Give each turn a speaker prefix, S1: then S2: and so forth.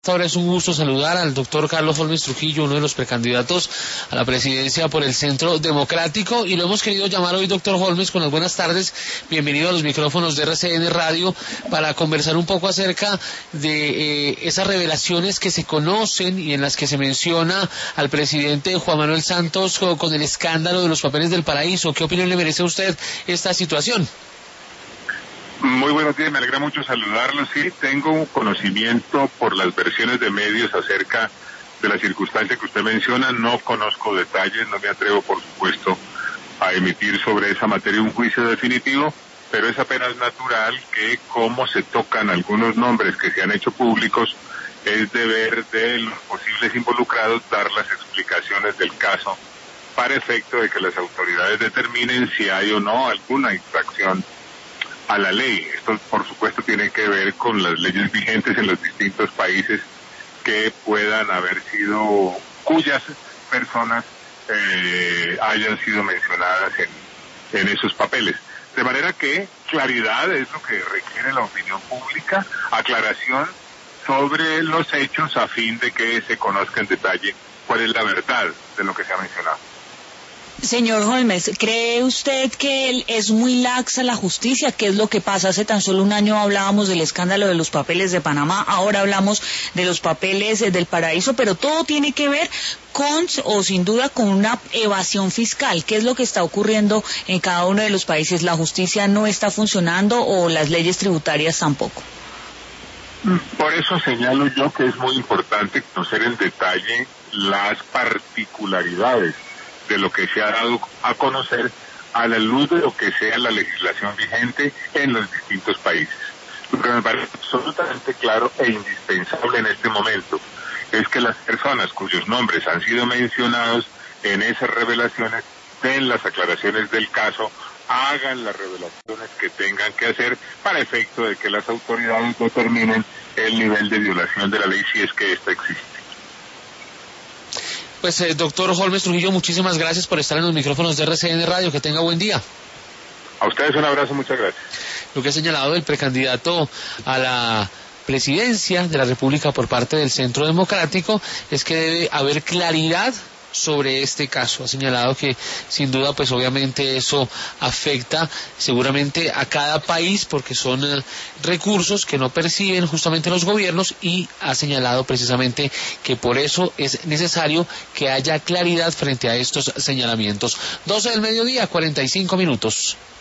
S1: Ahora es un gusto saludar al doctor Carlos Holmes Trujillo, uno de los precandidatos a la presidencia por el Centro Democrático, y lo hemos querido llamar hoy, doctor Holmes, con las buenas tardes. Bienvenido a los micrófonos de RCN Radio para conversar un poco acerca de esas revelaciones que se conocen y en las que se menciona al presidente Juan Manuel Santos con el escándalo de los papeles del paraíso. ¿Qué opinión le merece a usted esta situación?
S2: Muy buenos días, me alegra mucho saludarlos. Sí, tengo un conocimiento por las versiones de medios acerca de la circunstancia que usted menciona. No conozco detalles, no me atrevo, por supuesto, a emitir sobre esa materia un juicio definitivo, pero es apenas natural que, como se tocan algunos nombres que se han hecho públicos, es deber de los posibles involucrados dar las explicaciones del caso para efecto de que las autoridades determinen si hay o no alguna infracción a la ley. Esto, por supuesto, tiene que ver con las leyes vigentes en los distintos países que puedan haber sido, cuyas personas hayan sido mencionadas en esos papeles. De manera que claridad es lo que requiere la opinión pública, aclaración sobre los hechos a fin de que se conozca en detalle cuál es la verdad de lo que se ha mencionado.
S3: Señor Holmes, ¿cree usted que es muy laxa la justicia? ¿Qué es lo que pasa? Hace tan solo un año hablábamos del escándalo de los papeles de Panamá, ahora hablamos de los papeles del paraíso, pero todo tiene que ver con, o sin duda, con una evasión fiscal. ¿Qué es lo que está ocurriendo en cada uno de los países? ¿La justicia no está funcionando o las leyes tributarias tampoco?
S2: Por eso señalo yo que es muy importante conocer en detalle las particularidades de lo que se ha dado a conocer a la luz de lo que sea la legislación vigente en los distintos países. Lo que me parece absolutamente claro e indispensable en este momento es que las personas cuyos nombres han sido mencionados en esas revelaciones den las aclaraciones del caso, hagan las revelaciones que tengan que hacer para efecto de que las autoridades determinen el nivel de violación de la ley si es que ésta existe.
S1: Pues doctor Holmes Trujillo, muchísimas gracias por estar en los micrófonos de RCN Radio. Que tenga buen día.
S2: A ustedes un abrazo, muchas gracias.
S1: Lo que ha señalado el precandidato a la presidencia de la República por parte del Centro Democrático es que debe haber claridad sobre este caso. Ha señalado que sin duda pues obviamente eso afecta seguramente a cada país porque son recursos que no perciben justamente los gobiernos, y ha señalado precisamente que por eso es necesario que haya claridad frente a estos señalamientos. 12 del mediodía, 45 minutos.